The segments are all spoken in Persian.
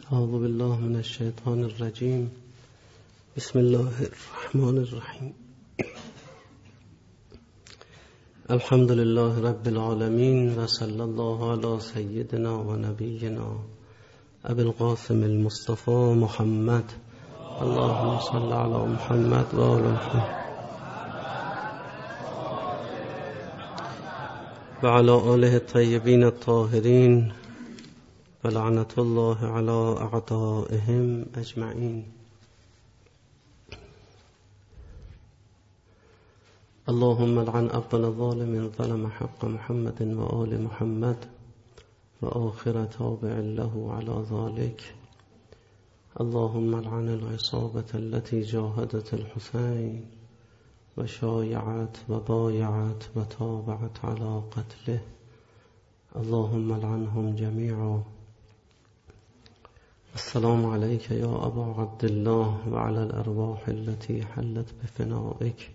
اعوذ بالله من الشیطان الرجیم. بسم الله الرحمن الرحیم. الحمد لله رب العالمین و صلی الله علی سیدنا و نبینا ابی القاسم المصطفى محمد. اللهم صل علی محمد و آل محمد و علی آله الطیبین الطاهرین و لعنت الله علی اعدائهم اجمعین. اللهم لعن اول ظالم ظلم حق محمد و آل محمد و آخر تابع له على ذلك. اللهم لعن العصابة التي جاهدت الحسين و شایعت و بایعت و تابعت على قتله. اللهم لعنهم جميعا. السلام عليك يا أبا عبد الله وعلى الأرواح التي حلت بفنائك.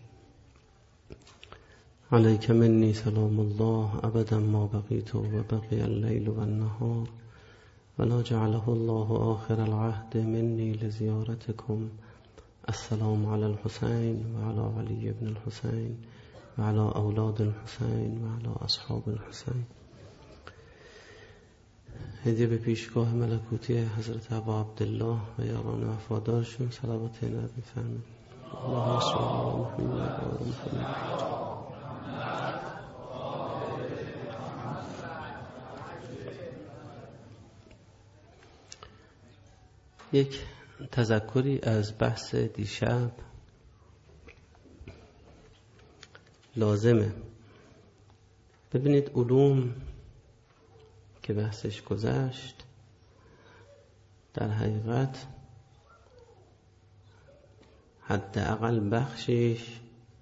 عليك مني سلام الله أبدا ما بقيت وبقي الليل والنهار، ولا جعله الله آخر العهد مني لزيارتكم. السلام على الحسين وعلى علي بن الحسين وعلى أولاد الحسين وعلى أصحاب الحسين. هدیه به پیشگاه ملکوتی حضرت ابا عبدالله و یاران وفادارشون صلوات نبی فرمایید. اللهم صل علی محمد و آل محمد. یک تذکری از بحث دیشب لازمه. ببینید علوم که بحثش گذشت در حقیقت حداقل بخشش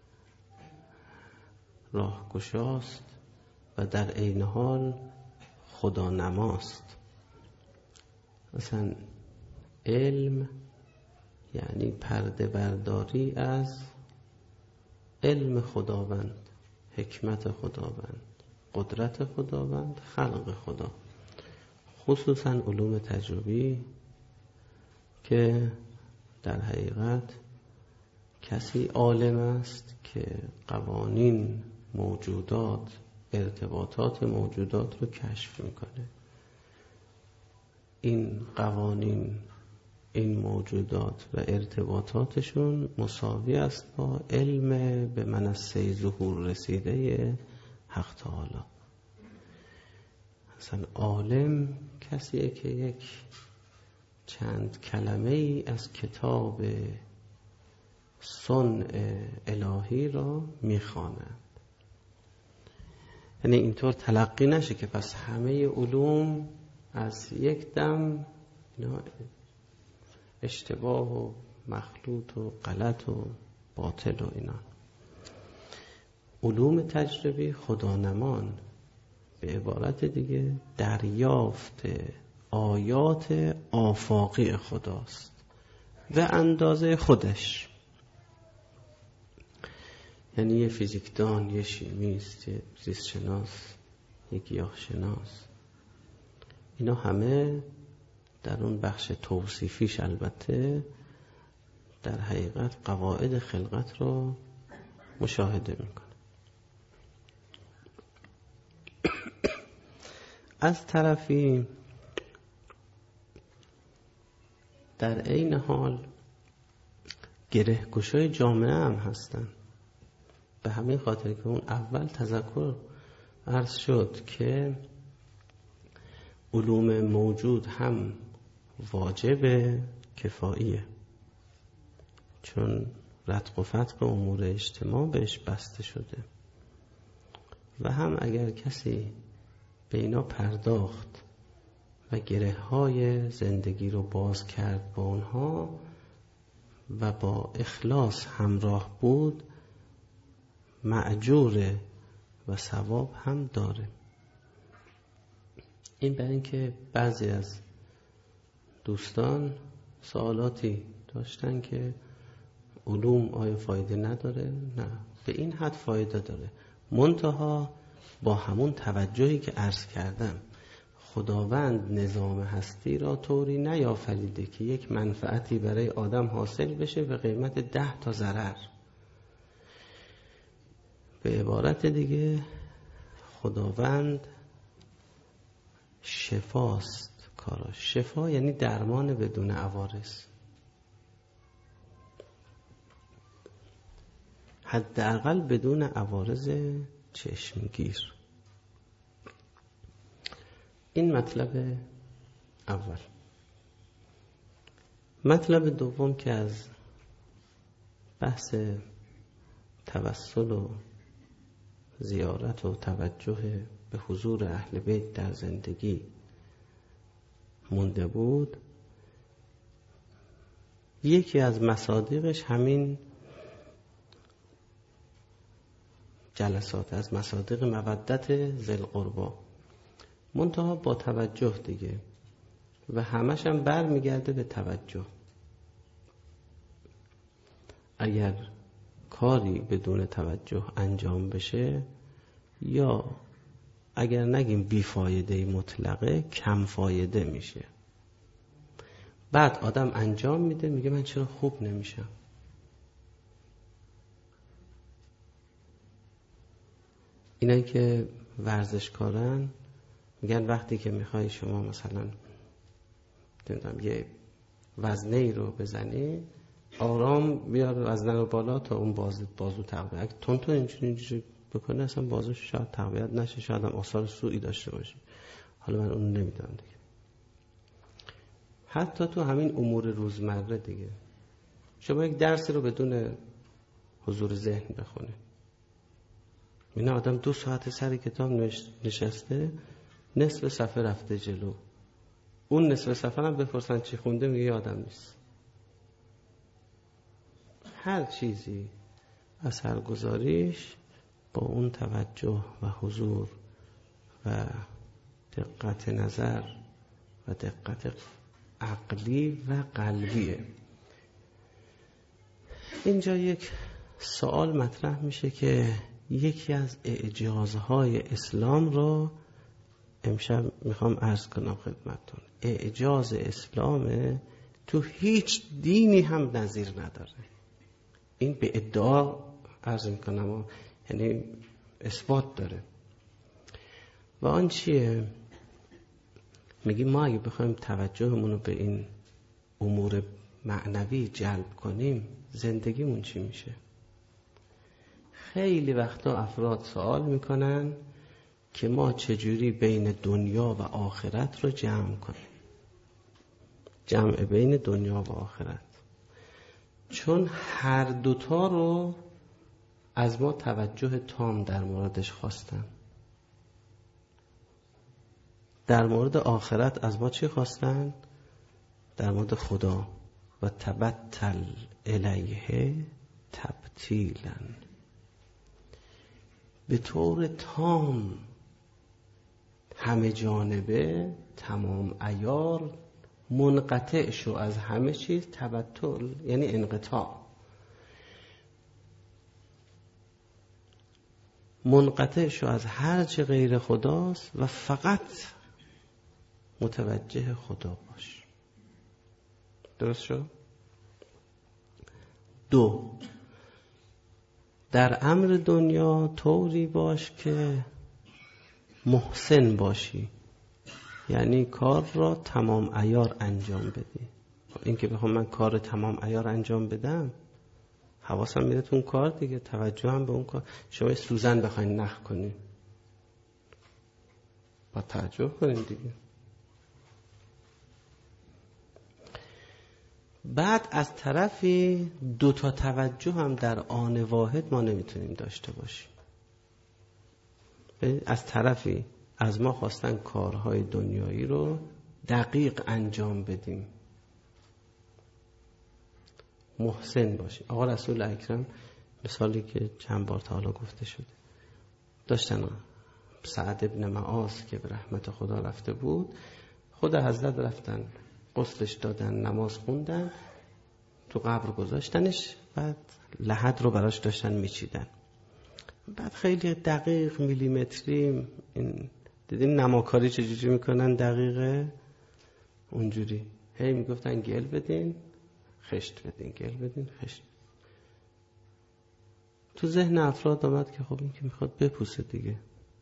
راهگشاست و در عین حال خدا نماست. مثلا علم یعنی پرده برداری از علم خداوند، حکمت خداوند، قدرت خداوند، خلق خدا، خصوصا علوم تجربی که در حقیقت کسی عالم است که قوانین موجودات، ارتباطات موجودات رو کشف میکنه. این قوانین، این موجودات و ارتباطاتشون مساوی است با علم به منصه ظهور رسیده حق تعالی. مثلا عالم کسیه که یک چند کلمه ای از کتاب صنع الهی را میخواند. یعنی اینطور تلقی نشه که پس همه علوم از یک دم اشتباه و مخلوط و غلط و باطل و اینا. علوم تجربی خدانمان، به عبارت دیگه دریافت آیات آفاقی خداست و اندازه خودش. یعنی یه فیزیکدان، یه شیمیست، یه زیست شناس، یه گیاه شناس، اینا همه در اون بخش توصیفیش البته در حقیقت قواعد خلقت رو مشاهده میکنه. از طرفی در عین حال گرهگشای جامعه هم هستن. به همین خاطر که اون اول تذکر عرض شد که علوم موجود هم واجب کفاییه، چون رتق و فتق امور اجتماع بهش بسته شده، و هم اگر کسی به اینا پرداخت و گره های زندگی رو باز کرد با اونها و با اخلاص همراه بود، مأجوره و ثواب هم داره. این برای اینکه بعضی از دوستان سوالاتی داشتن که علوم آیا فایده نداره؟ نه، به این حد فایده داره، منتها با همون توجهی که عرض کردم. خداوند نظام هستی را طوری نیافریده که یک منفعتی برای آدم حاصل بشه به قیمت 10 تا ضرر. به عبارت دیگه خداوند شفاست کاراش. شفا یعنی درمان بدون عوارض، حداقل بدون عوارض چشمگیر. این مطلب اول. مطلب دوم که از بحث توسل و زیارت و توجه به حضور اهل بیت در زندگی مونده بود، یکی از مصادیقش همین جلسات، از مصادیق مودت ذی القربی، منتها با توجه دیگه، و همش هم بر میگرده به توجه. اگر کاری بدون توجه انجام بشه، یا اگر نگیم بیفایده مطلقه، کم فایده میشه. بعد آدم انجام میده، میگه من چرا خوب نمیشم؟ اینایی که ورزشکارن میگن وقتی که میخوای شما مثلا یه وزنه ای رو بزنی، آرام بیار وزنه رو بالا تا اون بازو تقویت. اگه تون اینجوری بکنه اصلا بازوش شاید تقویت نشه، شاید هم آثار سوئی داشته باشه. حالا من اون نمیدونم دیگه. حتی تو همین امور روزمره دیگه، شما یک درسی رو بدون حضور ذهن بخونه، این آدم 2 ساعت سر کتاب نشسته، نصف صفحه رفته جلو. اون نصف صفحه هم بپرسن چی خونده، میگه یادم نیست. هر چیزی اثرگذاریش با اون توجه و حضور و دقت نظر و دقت عقلی و قلبیه. اینجا یک سوال مطرح میشه که یکی از اعجازهای اسلام رو امشب میخوام عرض کنم خدمتتون. اعجاز اسلام تو هیچ دینی هم نظیر نداره. این به ادعا عرض میکنم، یعنی اثبات داره. و آن چیه؟ میگی ما اگه بخوایم توجهمون رو به این امور معنوی جلب کنیم، زندگیمون چی میشه؟ خیلی وقتا افراد سوال میکنن که ما چجوری بین دنیا و آخرت رو جمع کنیم. جمع بین دنیا و آخرت، چون هر دوتا رو از ما توجه تام در موردش خواستن. در مورد آخرت از ما چی خواستن؟ در مورد خدا و تبتل الیه تبتیلا، به طور تام، همه جانبه، تمام عیار، منقطع شو از همه چیز. تبتل یعنی انقطاع. منقطع شو از هر چه غیر خداست و فقط متوجه خدا باش. درست شد؟ 2، در امر دنیا طوری باش که محسن باشی، یعنی کار را تمام عیار انجام بدی. این که بخوام من کار تمام عیار انجام بدم، حواسم میره تو اون کار دیگه، توجهم به اون کار. شما سوزن بخواین نخ کنین، با توجه کنین دیگه. بعد از طرفی 2 تا توجه هم در آن واحد ما نمیتونیم داشته باشیم. از طرفی از ما خواستن کارهای دنیایی رو دقیق انجام بدیم، محسن باشیم. آقا رسول اکرم مثالی که چند بار تا حالا گفته شده، داشتن سعد ابن معاذ که به رحمت خدا رفته بود، خود حضرت رفتن غسلش دادن، نماز خوندن، تو قبر گذاشتنش، بعد لحد رو براش داشتن میچیدن. بعد خیلی دقیق میلیمتری این دیدین نماکاری چجوری میکنن دقیقه؟ اونجوری هی میگفتن گل بدین خشت بدین، گل بدین خشت. تو ذهن افراد آمد که خب این که میخواد بپوسه دیگه.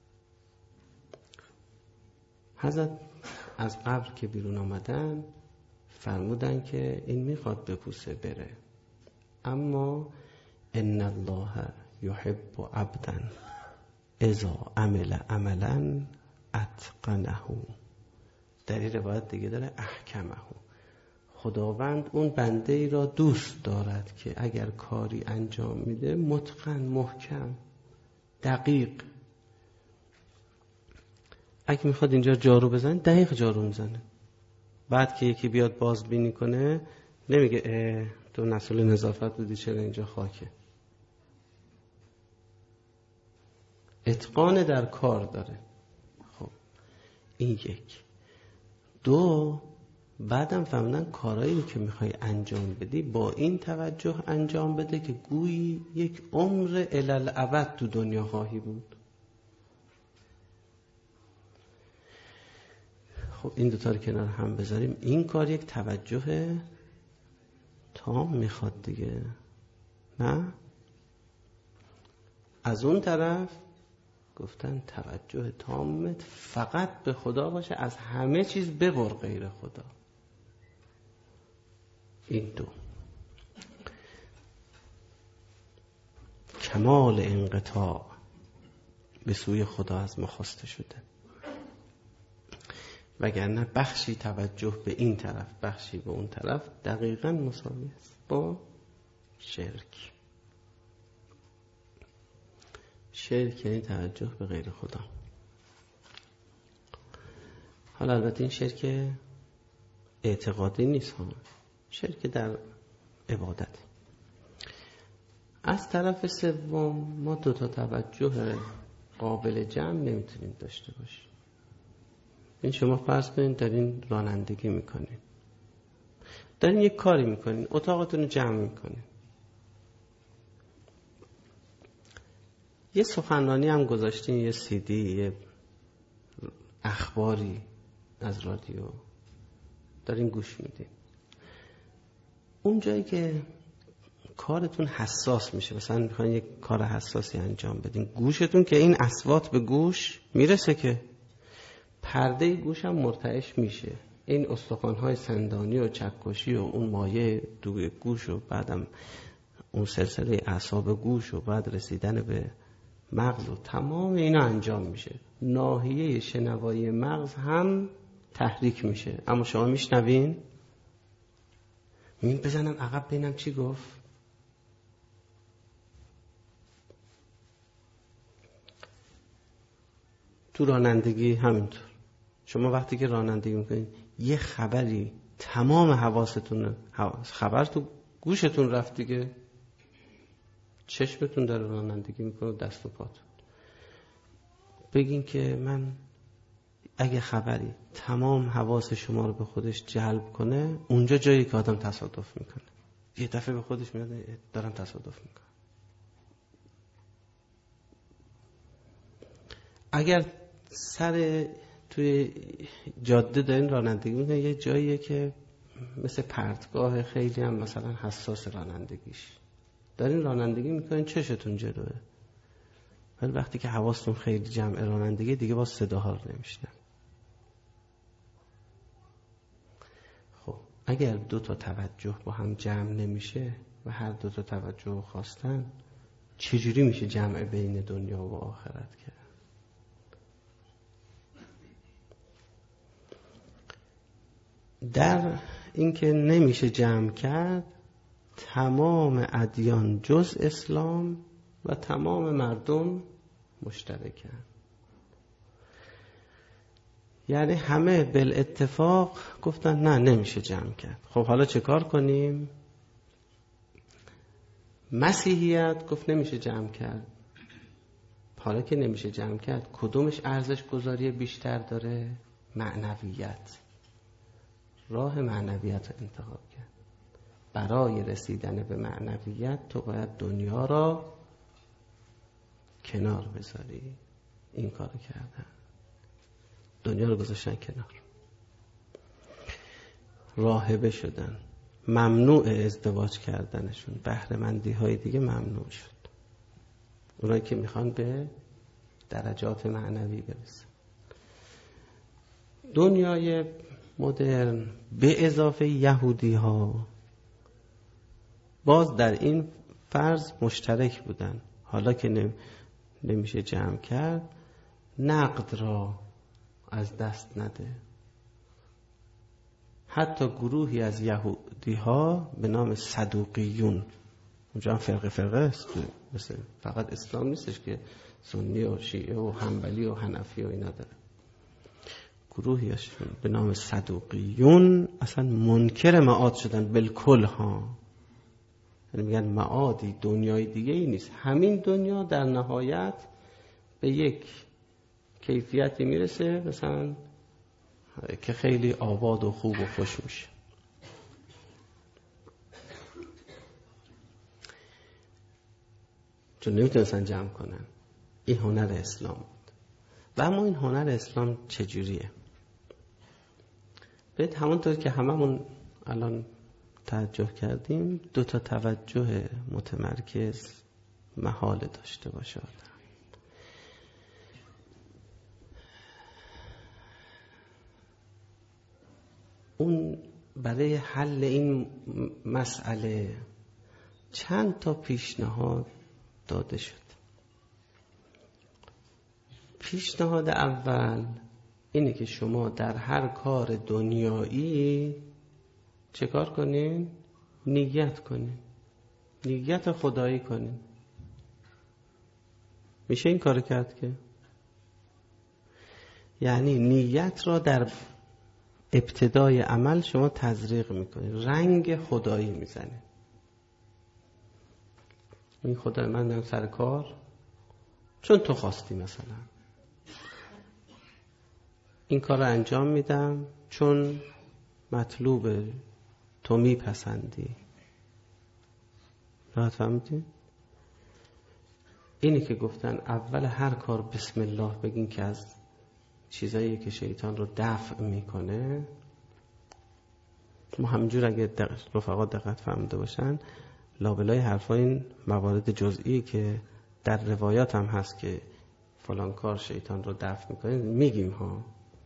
حضرت از قبر که بیرون آمدن فرمودن که این میخواد بپوسه بره، اما ان الله یحب عبدا اذا عمل عملا اتقنه. در این روایت دیگه داره احکمه. خداوند اون بنده ای را دوست دارد که اگر کاری انجام میده متقن، محکم، دقیق. اگه میخواد اینجا جارو بزنه دقیق جارو میزنه. بعد که یکی بیاد بازبینی کنه نمیگه تو مسئول نظافت بودی چرا اینجا خاکه. اتقان در کار داره. خب این یک. دو، بعدم فهمیدن کارهایی که میخوای انجام بدی با این توجه انجام بده که گویی یک عمر الالعبد تو دنیا خواهی بود. خب این دوتا رو کنار هم بذاریم. این کار یک توجه تام میخواد دیگه، نه؟ از اون طرف گفتن توجه تامت فقط به خدا باشه، از همه چیز ببر غیر خدا. این دو. کمال انقطاع به سوی خدا از ما خواسته شده، وگرنه بخشی توجه به این طرف بخشی به اون طرف دقیقاً مساوی است با شرک. شرک یعنی توجه به غیر خدا. حالا البته این شرک اعتقادی نیست ها، شرک در عبادت. از طرف سوم ما دو تا توجه قابل جمع نمیتونیم داشته باشیم. این شما فرض کنید دارین رانندگی میکنین، دارین یک کاری میکنین، اتاقتون رو جمع میکنین، یه سخنرانی هم گذاشتین، یه سی دی، یه اخباری از رادیو دارین گوش میدین. اون جایی که کارتون حساس میشه، مثلا میخواین یک کار حساسی انجام بدین، گوشتون که این اصوات به گوش میرسه که پرده گوش هم مرتعش میشه. این استخوان‌های سندانی و چکشی و اون مایع توی گوش و بعدم اون سلسله اعصاب گوش و بعد رسیدن به مغز و تمام اینا انجام میشه. ناحیه شنوایی مغز هم تحریک میشه. اما شما میشنوین؟ بزنم عقب ببینم چی گفت. تو رانندگی همینطور. شما وقتی که رانندگی میکنین یه خبری تمام حواستون، خبر تو گوشتون رفت دیگه، چشمتون داره رانندگی میکنه، دست و پاتون. بگین که من اگه خبری تمام حواس شما رو به خودش جلب کنه، اونجا جایی که آدم تصادف میکنه، یه دفعه به خودش میاد دارم تصادف میکنم. اگر سر توی جاده دارین رانندگی میکنین، یه جاییه که مثل پرتگاه خیلی هم مثلا حساس رانندگیش، دارین رانندگی میکنین چشتون جلوه، ولی وقتی که حواستون خیلی جمع رانندگی دیگه با صداها رو نمیشنن. خب اگر دو تا توجه با هم جمع نمیشه و هر دو تا توجه خواستن، چجوری میشه جمع بین دنیا و آخرت کرد؟ در اینکه نمیشه جمع کرد، تمام ادیان جز اسلام و تمام مردم مشترکن. یعنی همه بالاتفاق گفتن نه نمیشه جمع کرد. خب حالا چه کار کنیم؟ مسیحیت گفت نمیشه جمع کرد. حالا که نمیشه جمع کرد، کدومش ارزش گذاری بیشتر داره؟ معنویت. راه معنویت رو انتخاب کرد. برای رسیدن به معنویت تو باید دنیا را کنار بذاری. این کارو کردن. دنیا رو گذاشتن کنار، راهبه شدن، ممنوع ازدواج کردنشون، بهره‌مندی های دیگه ممنوع شد. اونایی که میخوان به درجات معنوی برسن. دنیای مدرن به اضافه یهودی ها باز در این فرض مشترک بودن، حالا که نمیشه جمع کرد، نقد را از دست نده. حتی گروهی از یهودی ها به نام صدوقیون، اونجا هم فرقه است، مثل فقط اسلام نیستش که سنی و شیعه و حنبلی و حنفی و اینا داره، گروهی هستن به نام صدوقیون اصلا منکر معاد شدن بالکل ها. یعنی میگن معادی دنیای دیگه ای نیست، همین دنیا در نهایت به یک کیفیتی میرسه مثلا که خیلی آباد و خوب و خوش میشه. چون نمیتونستن جمع کنن. این هنر اسلام بود. و اما این هنر اسلام چجوریه؟ ببینید همونطور که هممون الان توجه کردیم، 2 توجه متمرکز محال داشته باشه آدم. اون برای حل این مسئله چند تا پیشنهاد داده شد. پیشنهاد اول اینه که شما در هر کار دنیایی چه کار کنین؟ نیت کنین، نیت خدایی کنین. میشه این کار کرد که؟ یعنی نیت را در ابتدای عمل شما تزریق میکنین، رنگ خدایی میزنین. این خدای من میام سر کار چون تو خواستی، مثلا این کار رو انجام میدم چون مطلوب تو میپسندی. راحت فهمیدین؟ اینی که گفتن اول هر کار بسم الله بگین که از چیزایی که شیطان رو دفع میکنه. ما همینجور اگه رفقا دقت فهمیده باشن، لابلای حرفا این موارد جزئی که در روایات هم هست که فلان کار شیطان رو دفع میکنه میگیم ها.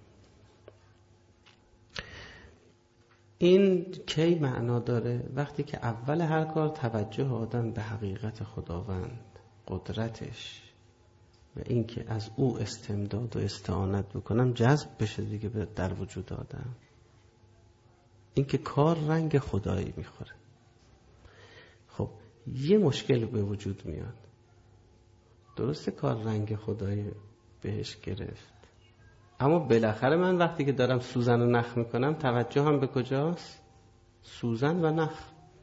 این کی معنا داره؟ وقتی که اول هر کار توجه آدم به حقیقت خداوند، قدرتش و این که از او استمداد و استعانت بکنم جذب بشه دیگه در وجود آدم. این که کار رنگ خدایی میخوره. خب یه مشکل به وجود میاد. درسته کار رنگ خدایی بهش گرفت، اما بالاخره من وقتی که دارم سوزن و نخ میکنم توجه هم به کجاست؟ سوزن و نخ.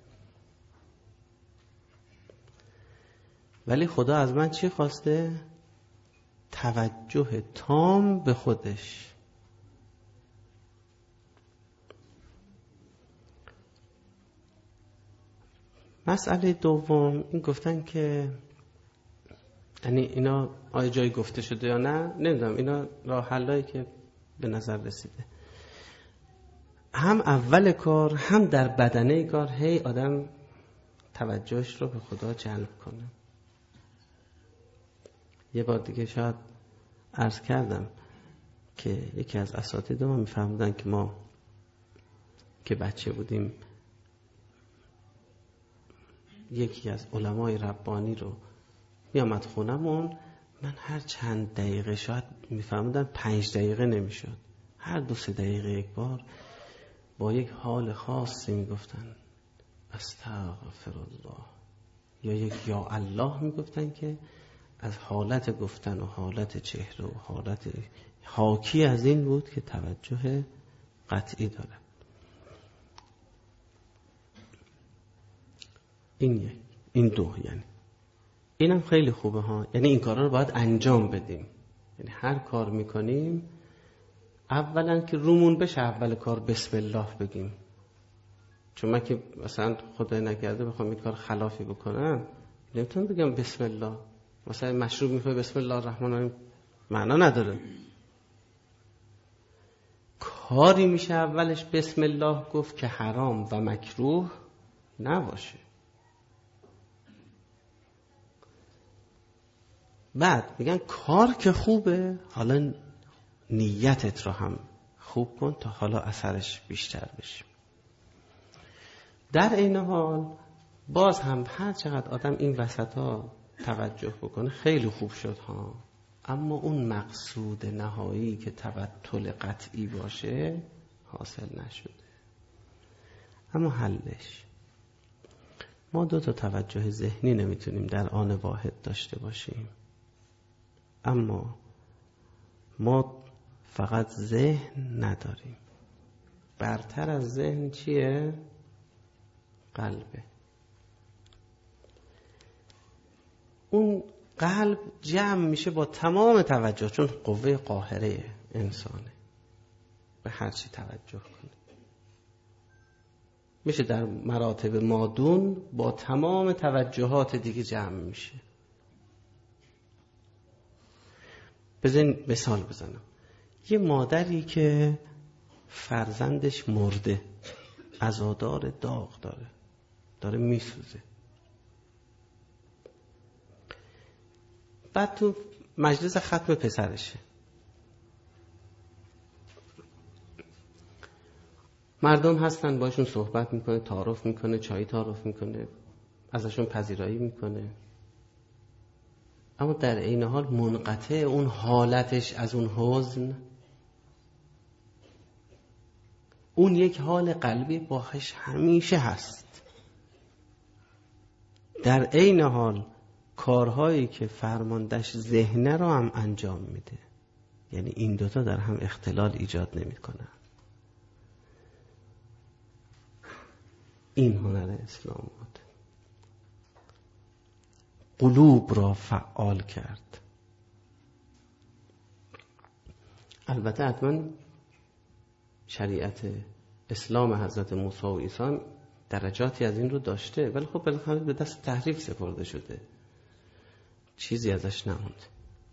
ولی خدا از من چی خواسته؟ توجه تام به خودش. مسئله دوم این گفتن که یعنی اینا آیا جایی گفته شده یا نه نمیدونم، اینا راه حلایی که به نظر رسیده. هم اول کار هم در بدنه کار هی آدم توجهش رو به خدا جلب کنه. یه بار دیگه شاید عرض کردم که یکی از اساتید ما میفهمدن که ما که بچه بودیم یکی از علمای ربانی رو میامد خونمون، من هر چند دقیقه شاید میفهمدن 5 دقیقه نمیشد، هر 2-3 دقیقه یک بار با یک حال خاصی میگفتن استغفر الله یا یک یا الله میگفتن که از حالت گفتن و حالت چهره و حالت حاکی از این بود که توجه قطعی داره. این دو یعنی اینم خیلی خوبه ها. یعنی این کارا رو باید انجام بدیم. یعنی هر کار میکنیم اولا که رومون بشه اول کار بسم الله بگیم. چون من که مثلا خدای نکرده بخوام این کار خلافی بکنم نمیتونم بگم بسم الله. مثلا مشروب میخوای بسم الله الرحمن الرحیم معنا نداره. کاری میشه اولش بسم الله گفت که حرام و مکروه نباشه. بعد میگن کار که خوبه، حالا نیتت رو هم خوب کن تا حالا اثرش بیشتر بشه. در این حال باز هم هر چقدر آدم این وسطا توجه بکنه خیلی خوب شد ها، اما اون مقصود نهایی که تبتل قطعی باشه حاصل نشده. اما حلش، ما 2 توجه ذهنی نمیتونیم در آن واحد داشته باشیم، اما ما فقط ذهن نداریم. برتر از ذهن چیه؟ قلبه. اون قلب جمع میشه با تمام توجه، چون قوه قاهره انسانه، به هر چی توجه کنه. میشه در مراتب مادون با تمام توجهات دیگه جمع میشه. بزنین مثال بزنم. یه مادری که فرزندش مرده، عزادار داغ داره میسوزه، بعد تو مجلس ختم پسرشه، مردم هستن باشون صحبت میکنه، تعارف میکنه، چای تعارف میکنه، ازشون پذیرایی میکنه، اما در این حال منقطع اون حالتش از اون حزن، اون یک حال قلبی باهاش همیشه هست. در این حال کارهایی که فرماندهش ذهنه رو هم انجام میده. یعنی این 2 در هم اختلال ایجاد نمی کنن. این هنر اسلام بود، قلوب را فعال کرد. البته حتما شریعت اسلام حضرت موسی و عیسی درجاتی از این رو داشته، ولی خب بالاخره به دست تحریف سپرده شده، چیزی ازش نموند.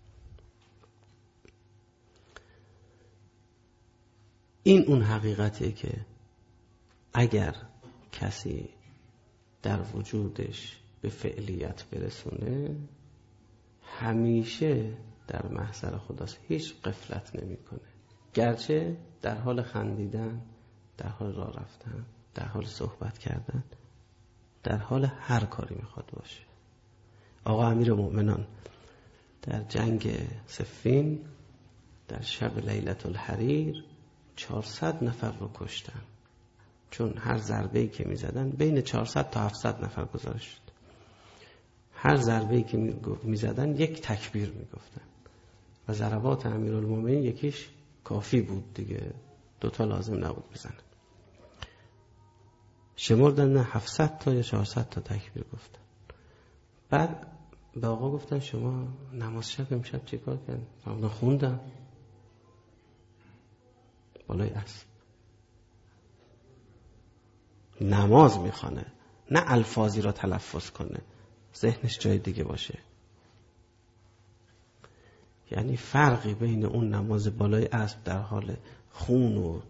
این اون حقیقته که اگر کسی در وجودش به فعلیت برسونه همیشه در محضر خداست، هیچ غفلت نمیکنه، گرچه در حال خندیدن، در حال راه رفتن، در حال صحبت کردن، در حال هر کاری میخواد باشه. آقا امیر مؤمنان در جنگ صفین در شب لیلة الحریر 400 نفر رو کشتن، چون هر ضربه‌ای که میزدن بین 400 تا 700 نفر گزارش شد. هر ضربه‌ای که میزدن یک تکبیر میگفتن و ضربات امیرالمومنین یکیش کافی بود دیگه، 2 لازم نبود بزنن. شمردن 700 تا یا 400 تا تکبیر گفتن. بعد به آقا گفتن شما نماز شب امشب چی کار کردن؟ فرمودن خوندم بالای اسب. نماز میخوانه، نه الفاظی را تلفظ کنه، ذهنش جای دیگه باشه. یعنی فرقی بین اون نماز بالای اسب در حال خون و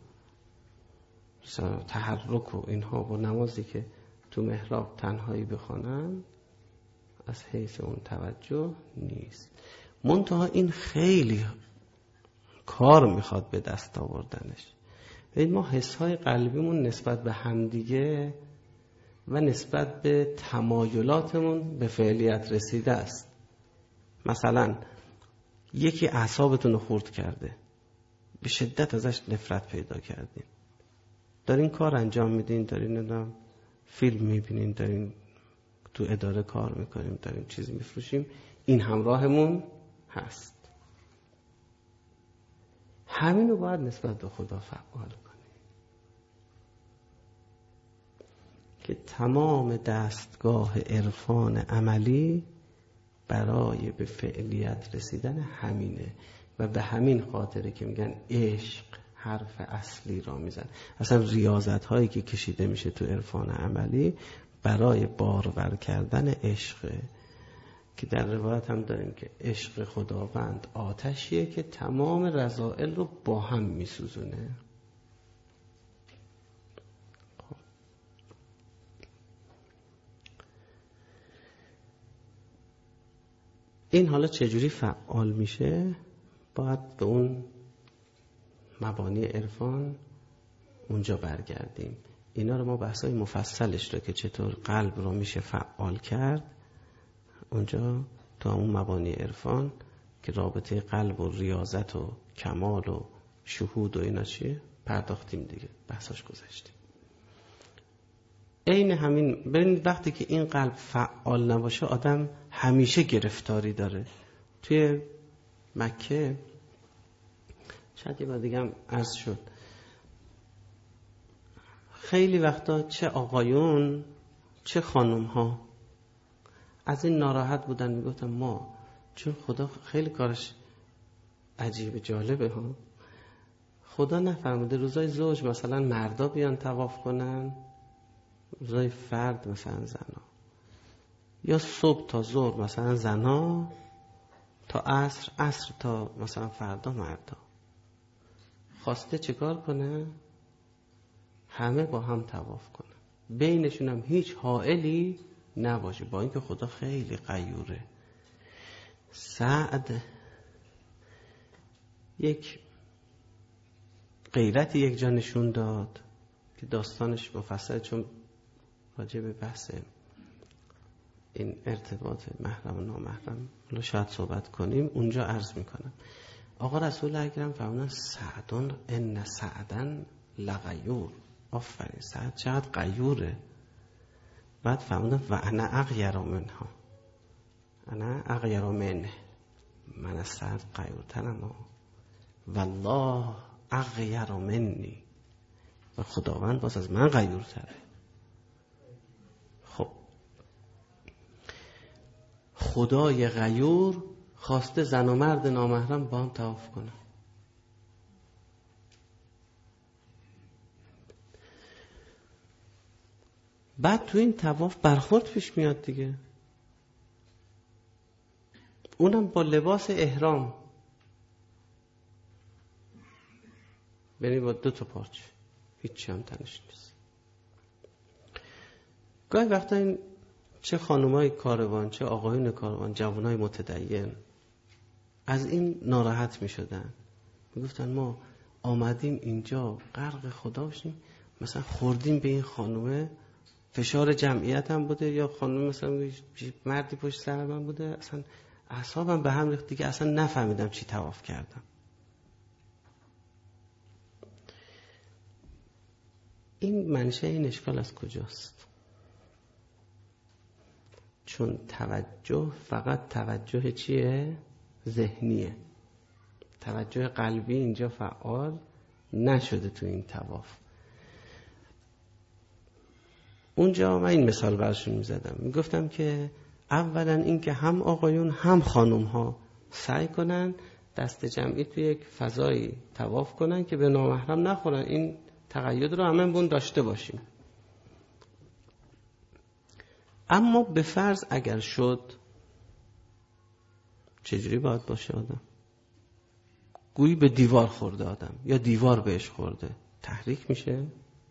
تحرک و اینها با نمازی که تو محراب تنهایی بخوانن از حیث اون توجه نیست. منتها این خیلی کار میخواد به دست آوردنش. ببین ما حسهای قلبیمون نسبت به همدیگه و نسبت به تمایلاتمون به فعلیت رسیده است. مثلا یکی اعصابتون رو خورد کرده، به شدت ازش نفرت پیدا کردین، دارین کار انجام میدین، دارین فیلم میبینین، دارین تو اداره کار میکنیم، دارین چیز میفروشیم، این همراهمون هست. همینو باید نسبت به خدا فعال کنیم که تمام دستگاه عرفان عملی برای به فعلیت رسیدن همینه و به همین خاطره که میگن عشق حرف اصلی را میزن. اصلا ریاضت هایی که کشیده میشه تو عرفان عملی برای بارور کردن عشق، که در روایت هم داریم که عشق خداوند آتشیه که تمام رذائل رو با هم میسوزونه. این حالا چجوری فعال میشه؟ باید به اون مبانی عرفان اونجا برگردیم. اینا رو ما بحثای مفصلش رو که چطور قلب رو میشه فعال کرد اونجا تا اون مبانی عرفان که رابطه قلب و ریاضت و کمال و شهود و اینا چیه پرداختیم دیگه، بحثاش گذاشتیم. عین همین ببین وقتی که این قلب فعال نباشه آدم همیشه گرفتاری داره. توی مکه شاید یه بار دیگه هم عرض شد، خیلی وقتا چه آقایون چه خانم ها از این ناراحت بودن، میگفتن ما چون خدا خیلی کارش عجیب جالبه ها، خدا نفرموده روزای زوج مثلا مردا بیان طواف کنن، روزای فرد مثلا زنا، یا صبح تا ظهر مثلا زنا تا عصر، عصر تا مثلا فردا مردا. خواسته چیکار کنه؟ همه با هم طواف کنن، بینشون هم هیچ حائلی نباشه، با اینکه خدا خیلی غیوره. سعد یک غیرتی یک جا نشون داد که داستانش مفصل، چون راجع به بحث این ارتباط محرم و نامحرم حالا شاید صحبت کنیم، اونجا عرض میکنم. آقا رسول اکرم فرمودن سعدون ان سعدن لغیور، آفرین سعد چقدر غیوره. بعد فرمودن و انا اغیر منها، انا اغیر منه، من از سعد غیورترم، والله اغیر منی، و خداوند باز از من غیورتره. خب خدای غیور خواسته زن و مرد نامحرم با هم طواف کنن. بعد تو این طواف برخورد پیش میاد دیگه، اونم با لباس احرام، یعنی با 2 تا پارچه، هیچی هم تنش نیست. گاهی وقتا این چه خانومای کاروان چه آقایون کاروان، جوانای متدین از این ناراحت می شدن، می گفتن ما آمدیم اینجا غرق خدا بشیم، مثلا خوردیم به این خانومه، فشار جمعیت هم بوده، یا خانوم مثلا مردی پشت سر من بوده، اصلا اعصابم به هم ریخت دیگه، اصلا نفهمیدم چی طواف کردم. این منشأ این اشکال از کجاست؟ چون توجه فقط توجه چیه؟ ذهنیه، توجه قلبی اینجا فعال نشده تو این طواف. اونجا من این مثال برشون میزدم، میگفتم که اولا این که هم آقایون هم خانم ها سعی کنن دست جمعی توی یک فضایی طواف کنن که به نامحرم نخورن، این تقید رو همه بون داشته باشیم. اما به فرض اگر شد، چجوری باید باشه آدم؟ گویی به دیوار خورده آدم یا دیوار بهش خورده، تحریک میشه.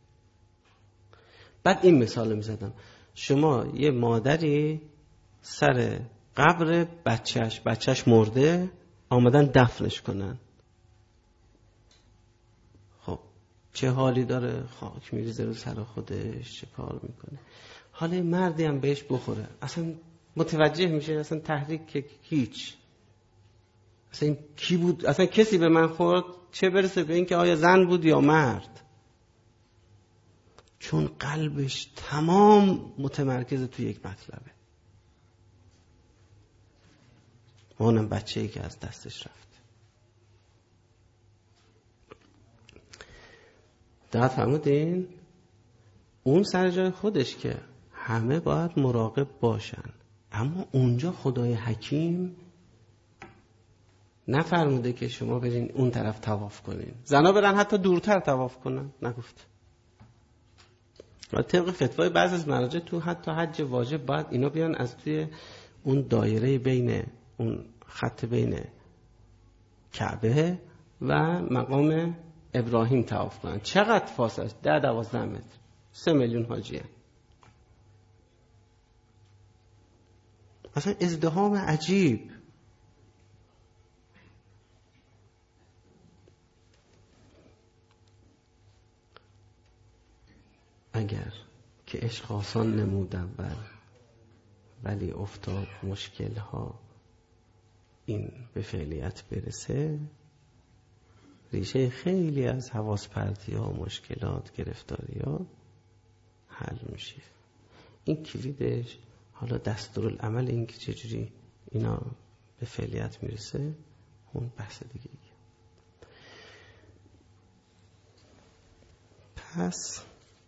بعد این مثال میزدم، شما یه مادری سر قبر بچهش مرده آمدن دفنش کنن، خب چه حالی داره؟ خاک میریزه رو سر خودش، چه کار میکنه؟ حالا مردی هم بهش بخوره اصلا متوجه میشه، اصلا تحریک که هیچ، اصلا این کی بود؟ اصلا کسی به من خورد، چه برسه به این که آیا زن بود یا مرد؟ چون قلبش تمام متمرکز توی یک مطلبه. اونم بچه‌ای که از دستش رفت. دقت فرمودین؟ اون سر جای خودش که همه باید مراقب باشن، اما اونجا خدای حکیم نفرموده که شما برین اون طرف طواف کنین، زنا برن حتی دورتر طواف کنن، نگفت. طبق فتوای بعضی از مراجع تو حتی حج واجب باید اینا بیان از توی اون دایره بین اون خط بین کعبه و مقام ابراهیم طواف کنن. چقدر فاصله؟ 10-12 متر. 3 میلیون حاجیه. اصلا ازدحام عجیب. اگر که عشق آسان نمود اول ولی افتاد مشکل ها این به فعلیت برسه، ریشه خیلی از حواس پرتی ها، مشکلات، گرفتاری ها حل میشه. این کلیدش. حالا دستورالعمل این که چجوری اینا به فعلیت میرسه اون بحث دیگه. پس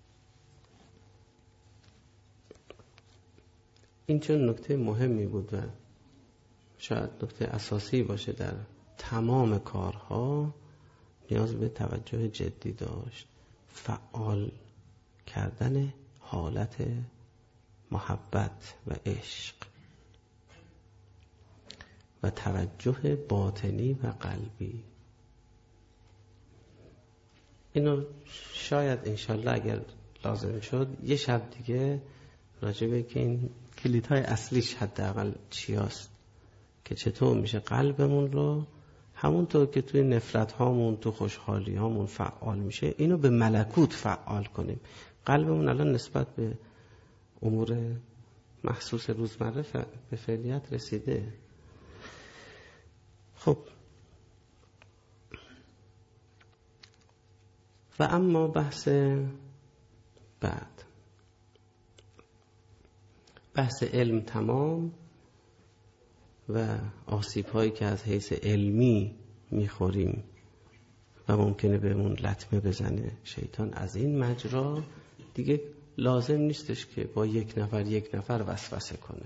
این چون نکته مهمی بود و شاید نکته اساسی باشه در تمام کارها، نیاز به توجه جدی داشت. فعال کردن حالت محبت و عشق و توجه باطنی و قلبی. اینو شاید انشالله اگر لازم شد یه شب دیگه راجبه که این کلیدهای اصلیش حداقل چی هست که چطور میشه قلبمون رو همونطور که توی نفرت هامون، تو خوشحالی هامون فعال میشه، اینو به ملکوت فعال کنیم. قلبمون الان نسبت به امور محسوس روزمره به فعلیت رسیده. خب و اما بحث بعد، بحث علم تمام و آسیب هایی که از حیث علمی میخوریم و ممکنه بهمون لطمه بزنه شیطان، از این مجرا دیگه لازم نیستش که با یک نفر وسوسه کنه.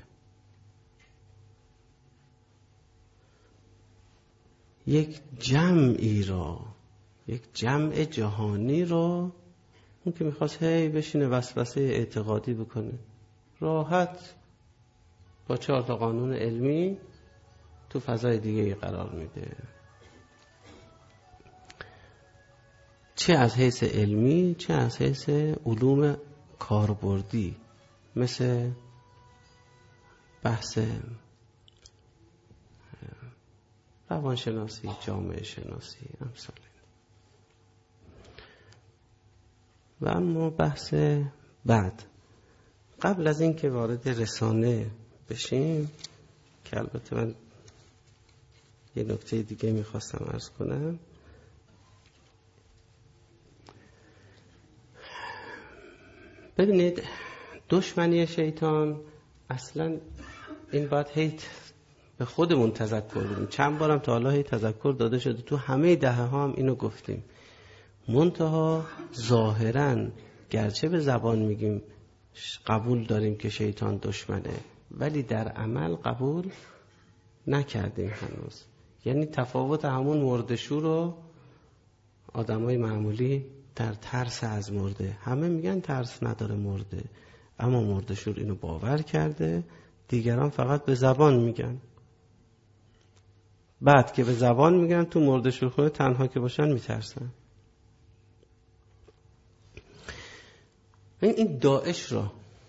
یک جمعی را، یک جمع جهانی را، اون که میخواست هی بشینه وسوسه اعتقادی بکنه، راحت با 4 قانون علمی تو فضای دیگه قرار میده. چه از حیث علمی چه از حیث علوم کاربردی، مثل بحث روانشناسی، جامعه شناسی، امثال. و اما بحث بعد، قبل از این که وارد رسانه بشیم، که البته من یه نکته دیگه میخواستم عرض کنم. ببینید دشمنی شیطان اصلا این باید هی به خودمون تذکر بدیم. چند بارم تا حالا هی تذکر داده شده، تو همه دهه ها هم اینو گفتیم. منتها ظاهراً گرچه به زبان میگیم قبول داریم که شیطان دشمنه، ولی در عمل قبول نکردیم هنوز. یعنی تفاوت همون مرده‌شو رو آدمای معمولی در ترس از مرده، همه میگن ترس نداره مرده، اما مرده‌شور اینو باور کرده، دیگران فقط به زبان میگن. بعد که به زبان میگن تو مرده‌شور خونه تنها که باشن میترسن. این داعش را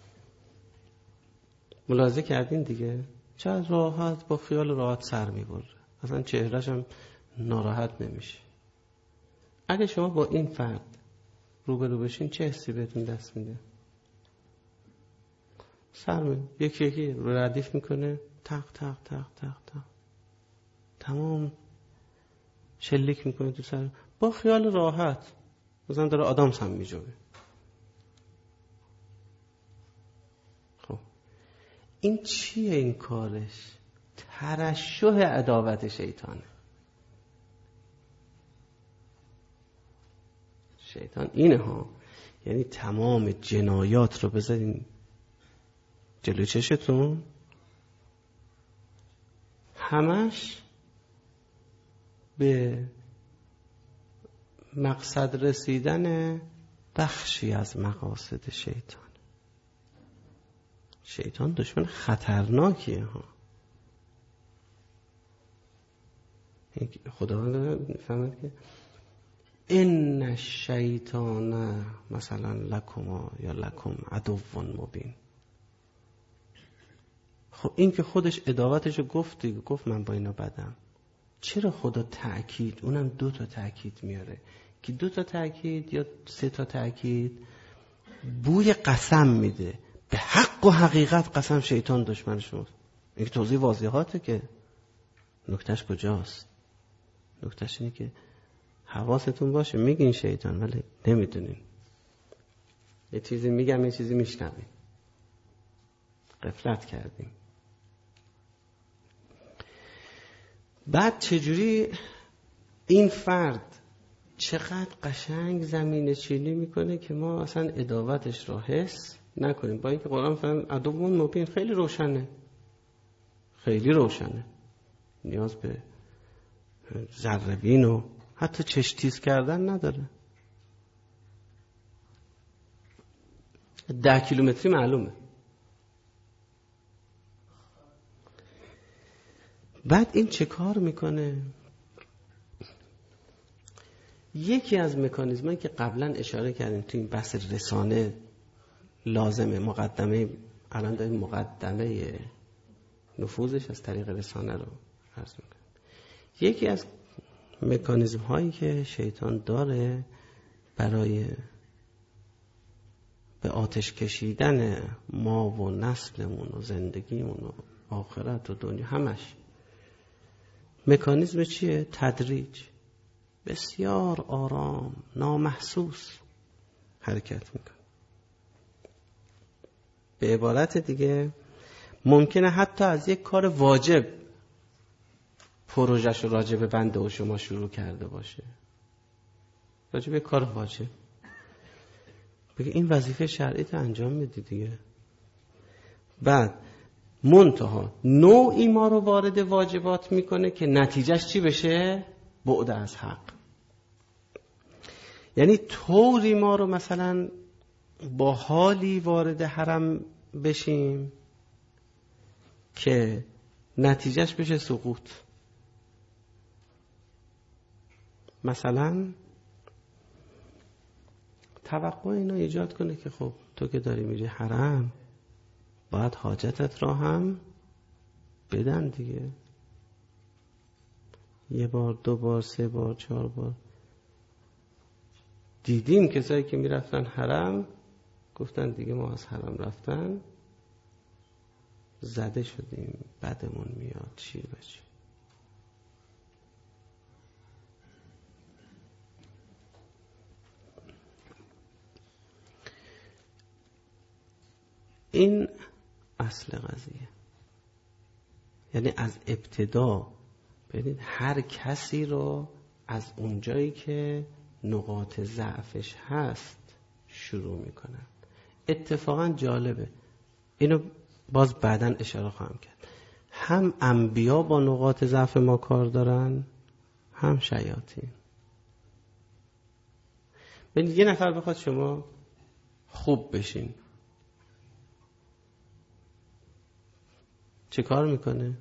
ملاحظه کردین دیگه، چه راحت با خیال راحت سر میبره، اصلا چهرهش هم ناراحت نمیشه. اگه شما با این فرد روبرو بشین چه حسی بهتون دست میده؟ سر یکی رو ردیف میکنه، تق تق تق تق تق، تمام شلیک میکنه تو سر، با خیال راحت، مثلا داره آدامس هم میجوه. خب این چیه این کارش؟ ترشح عداوت شیطانه. شیطان اینه ها، یعنی تمام جنایات رو بذارین جلو چشتون، همش به مقصد رسیدن بخشی از مقاصد شیطان. شیطان دشمن خطرناکیه ها. خداوند میفهمد که ان الشیطان مثلا لکما یا لکم عدو مبین. خب این که خودش عداوتشو گفت دیگه، گفت من با اینا بدم. چرا خدا تأکید، اونم 2 تا تأکید میاره، که 2 تا تأکید یا 3 تا تأکید بوی قسم میده. به حق و حقیقت قسم شیطان دشمن شماست. این توضیح واضحاته که نکتهش کجاست. نکتهش اینه که حواستون باشه میگین شیطان ولی نمیدونین. یه چیزی میگم یه چیزی میشنویم. غفلت کردیم. بعد چجوری این فرد چقدر قشنگ زمینه چینی میکنه که ما اصلا عداوتش رو حس نکنیم. با اینکه قرآن فرمود عدوون مبین، خیلی روشنه، خیلی روشنه، نیاز به ذره‌بین و حتی چشم تیز کردن نداره. 10 کیلومتری معلومه. بعد این چه کار میکنه؟ یکی از مکانیزمایی که قبلا اشاره کردیم تو این بحث رسانه لازمه، مقدمه، الان داریم مقدمه نفوذش از طریق رسانه رو عرض میکنیم. یکی از مکانیزم هایی که شیطان داره برای به آتش کشیدن ما و نسلمون و زندگیمون و آخرت و دنیا همش مکانیزم چیه؟ تدریج، بسیار آرام، نامحسوس حرکت میکنه. به عبارت دیگه ممکنه حتی از یک کار واجب پروژه‌شو راجع به بنده و شما شروع کرده باشه، راجع به کار واجب بگه این وظیفه شرعیت انجام میدی دیگه. بعد منتها نوعی ما رو وارد واجبات میکنه که نتیجهش چی بشه؟ بعد از حق. یعنی طوری ما رو مثلا با حالی وارد حرم بشیم که نتیجهش بشه سقوط. مثلا توقع اینا ایجاد کنه که خب تو که داری میری حرم باید حاجتت را هم بدن دیگه. 1 بار 2 بار 3 بار 4 بار دیدیم کسایی که میرفتن حرم گفتن دیگه ما از حرم رفتن زده شدیم، بدمون میاد چی بچی. این اصل قضیه. یعنی از ابتدا ببینید هر کسی رو از اونجایی که نقاط ضعفش هست شروع میکنن. اتفاقا جالبه، اینو باز بعداً اشاره خواهم کرد، هم انبیا با نقاط ضعف ما کار دارن هم شیاطین. ببینید یه نفر بخواد شما خوب بشین چه کار میکنه؟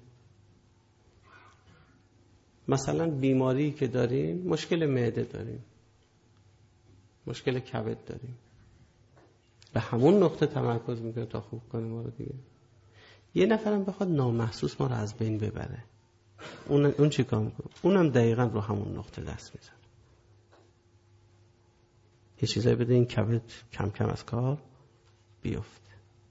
مثلا بیماری که داریم، مشکل معده داریم، مشکل کبد داریم، به همون نقطه تمرکز میکنه تا خوب کنه ما رو دیگه. یه نفرم بخواد نامحسوس ما رو از بین ببره، اون چی کار میکنه؟ اونم دقیقا رو همون نقطه دست میزنه. یه چیزایی بده این کبد کم کم از کار بیفته.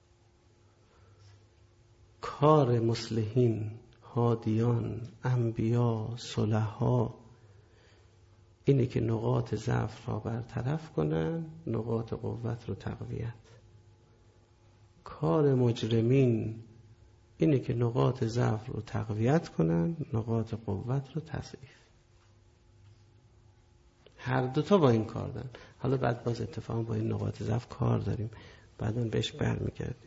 کار مصلحین، هادیان، انبیا، صلحا اینه که نقاط ضعف را برطرف کنن، نقاط قوت رو تقویت. کار مجرمین اینه که نقاط ضعف رو تقویت کنن، نقاط قوت رو تضعیف. هر دوتا با این کار دارن. حالا بعد باز اتفاقا با این نقاط ضعف کار داریم، بعداً بهش برمیگردیم.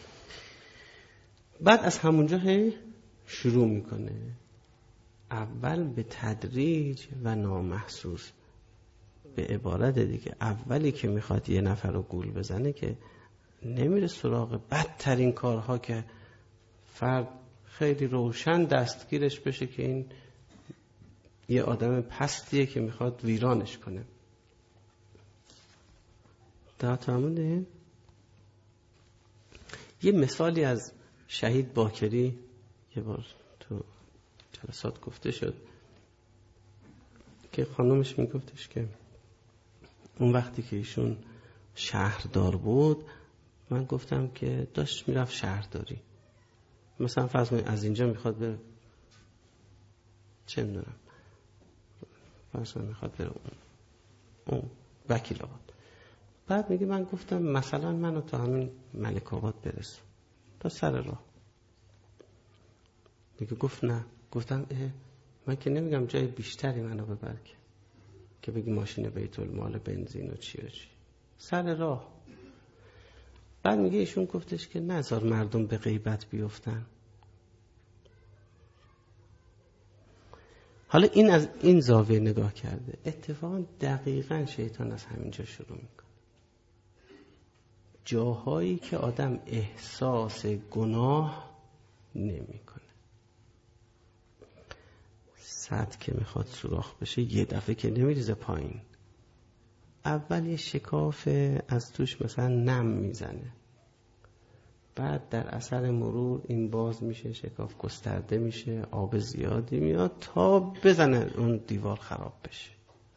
بعد از همونجا شروع میکنه، اول به تدریج و نامحسوس. به عبارت دیگه اولی که میخواد یه نفر رو گول بزنه که نمیره سراغ بدترین کارها که فرد خیلی روشن دستگیرش بشه که این یه آدم پستیه که میخواد ویرانش کنه. دهتامونه یه مثالی از شهید باکری یه بار تو جلسات گفته شد که خانومش میگفتش که اون وقتی که ایشون شهردار بود، من گفتم که داشت میرفت شهرداری. مثلا فرض کنید از اینجا میخواد بره چه میدونم، فرض کنید میخواد بره اون وکیل آباد. بعد میگه من گفتم مثلا منو تا همین ملک آباد برسون تا سر راه. میگه گفت نه. گفتم من که نمیگم جای بیشتری منو ببر که بگی ماشین بیت المال بنزین و چی و چی، سر راه. بعد میگه ایشون گفتش که نذار مردم به غیبت بیفتن. حالا این از این زاویه نگاه کرده. اتفاقا دقیقاً شیطان از همینجا شروع میکنه. جاهایی که آدم احساس گناه نمیکنه، سطح که میخواد سوراخ بشه یه دفعه که نمیریزه پایین. اول یه شکاف از توش مثلا نم میزنه، بعد در اثر مرور این باز میشه، شکاف گسترده میشه، آب زیادی میاد تا بزنه اون دیوار خراب بشه.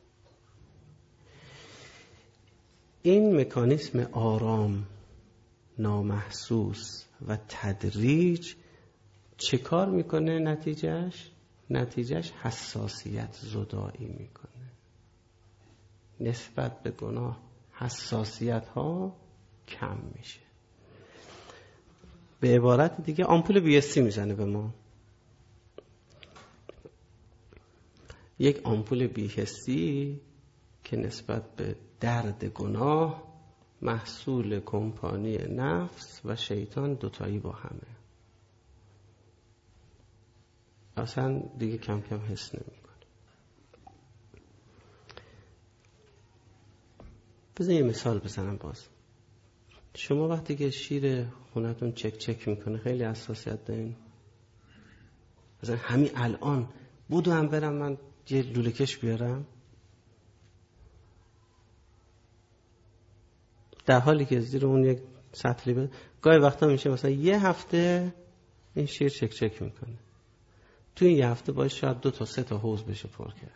این مکانیسم آرام، نامحسوس و تدریج چه کار میکنه؟ نتیجهش حساسیت زدایی میکنه. نسبت به گناه حساسیت ها کم میشه. به عبارت دیگه آمپول بی‌اسی میزنه به ما. یک آمپول بی‌حسی که نسبت به درد گناه محصول کمپانی نفس و شیطان دوتایی با همه. اصلا دیگه کم کم حس نمیکنه. بذار یه مثال بزنم باز. شما وقتی که شیر خونتون چک چک میکنه خیلی حساسیت دارین. مثلا همین الان بودو هم برم من یه لوله کش بیارم، در حالی که زیر اون یک سطلی بود. گاهی وقتا میشه مثلا یه هفته این شیر چک چک میکنه. تو این یه هفته باید شاید 2 تا 3 تا حوض بشه پر کرد.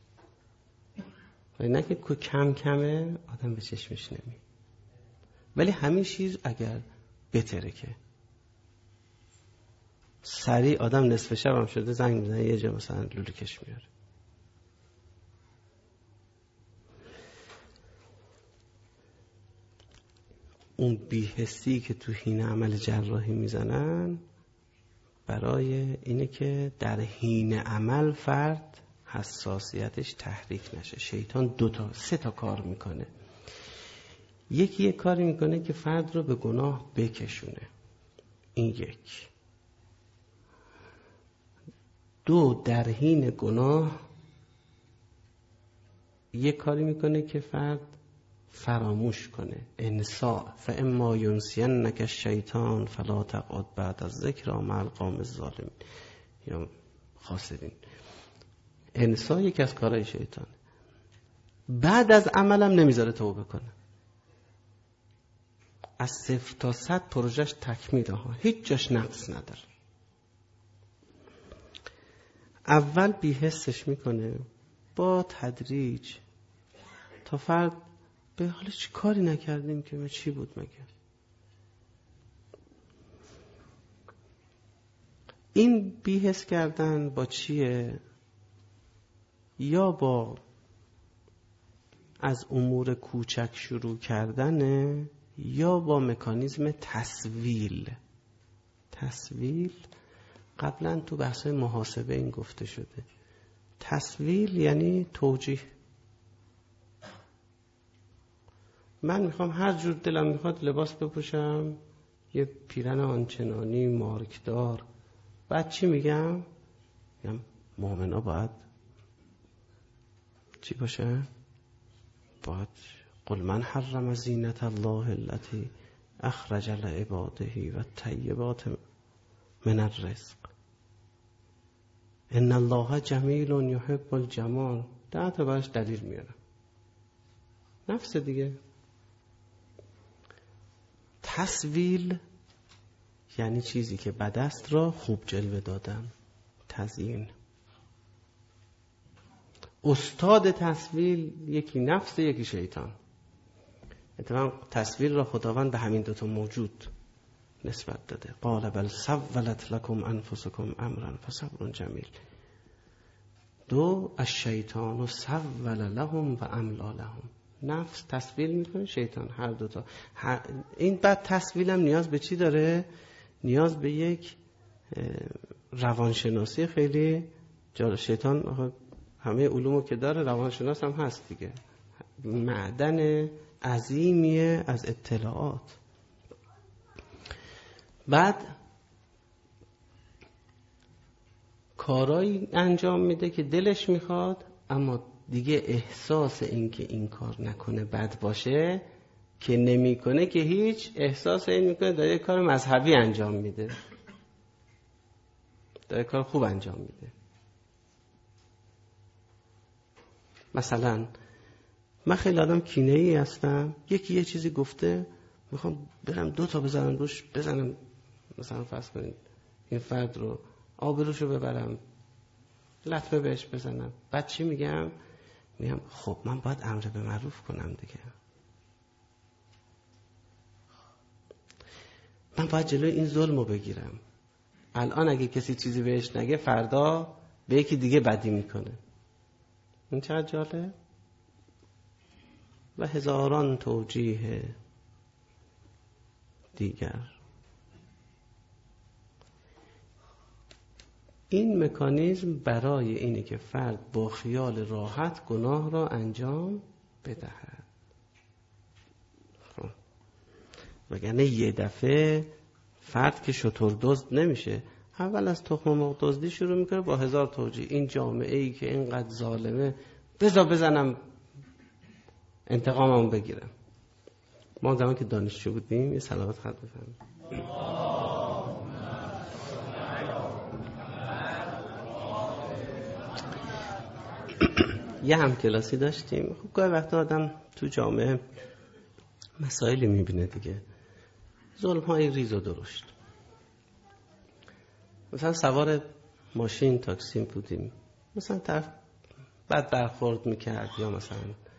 ولی نه که کم کمه آدم به چشمش نمی. ولی همین شیر اگر بترکه سریع آدم نصف شب هم شده زنگ میزنه یه جا مثلا لوله کش میاره. اون بی‌حسی که تو حین عمل جراحی میزنن برای اینه که در حین عمل فرد حساسیتش تحریک نشه. شیطان 2 تا 3 تا کار میکنه. یکی کاری میکنه که فرد رو به گناه بکشونه، این یک. 2 در حین گناه یک کاری میکنه که فرد فراموش کنه. انسا فاما ینسینک الشیطان فلا تقعد بعد الذکری مع القوم الظالمین یا خاسرین. انسا یکی از کارهای شیطان. بعد از عملم نمیذاره توبه کنه. از 0 تا 100 پروژهش تکمیله ها، هیچ جاش نقص نداره. اول بی‌حسش میکنه، با تدریج تا فرد به حال چی کاری نکردیم که چی بود مگه. این بی‌حس کردن با چیه؟ یا با از امور کوچک شروع کردنه یا با مکانیزم تسویل. تسویل قبلا تو بحث محاسبه این گفته شده. تسویل یعنی توجیه. من میخوام هر جور دلم میخواد لباس بپوشم، یه پیرن آنچنانی مارکدار. بعد چی میگم مؤمنا باید چی باشه؟ باید قل من حرم زینت الله التي اخرج لعباده و الطیبات من الرزق ان الله جمیل یحب الجمال. 10 تا براش دلیل میارم. نفس دیگه. تسویل یعنی چیزی که بد است را خوب جلوه دادن، تزیین. استاد تسویل یکی نفس یکی شیطان. اتفاقا تصویر را خداوند به همین دوتا موجود نسبت داده. قال بل سولت لکم انفسکم امرا فصبر جمیل. دو الشیطان سول لهم و املا لهم. نفس تصویر میکنه، شیطان، هر دوتا. این بعد تصویرم نیاز به چی داره؟ نیاز به یک روانشناسی خیلی جالب. شیطان همه علومو که داره، روانشناس هم هست دیگه. معدن عظیمیه از اطلاعات. بعد کارایی انجام میده که دلش میخواد، اما دیگه احساس این که این کار نکنه بد باشه که نمیکنه، که هیچ احساس این میکنه داره کار مذهبی انجام میده، داره کار خوب انجام میده. مثلا من خیلی آدم کینه‌ای هستم، یکی یه چیزی گفته میخوام برم 2 تا بزنم روش، بزنم مثلا فرض کنید این فرد رو آبروشو ببرم، لطمه بهش بزنم. بعد چی میگم خب من باید امر به معروف کنم دیگه، من باید جلوی این ظلمو بگیرم. الان اگه کسی چیزی بهش نگه، فردا به یکی دیگه بدی میکنه. این چقدر جالب. و هزاران توجیه دیگر. این مکانیزم برای اینه که فرد با خیال راحت گناه را انجام بدهد. وگرنه یه دفعه فرد که شتر دزد نمیشه، اول از تخم مرغ دزدی شروع میکنه با 1000 توجیه. این جامعه ای که اینقدر ظالمه، بزنم انتقاممو بگیرم. ما زمان که دانشجو بودیم یه صلوات خط بفرمایید. یه همکلاسی داشتیم. خب گاهی وقتا آدم تو جامعه مسائلی میبینه دیگه، ظلم های ریز و درشت. مثلا سوار ماشین تاکسی بودیم، مثلا طرف بد برخورد میکرد، یا مثلا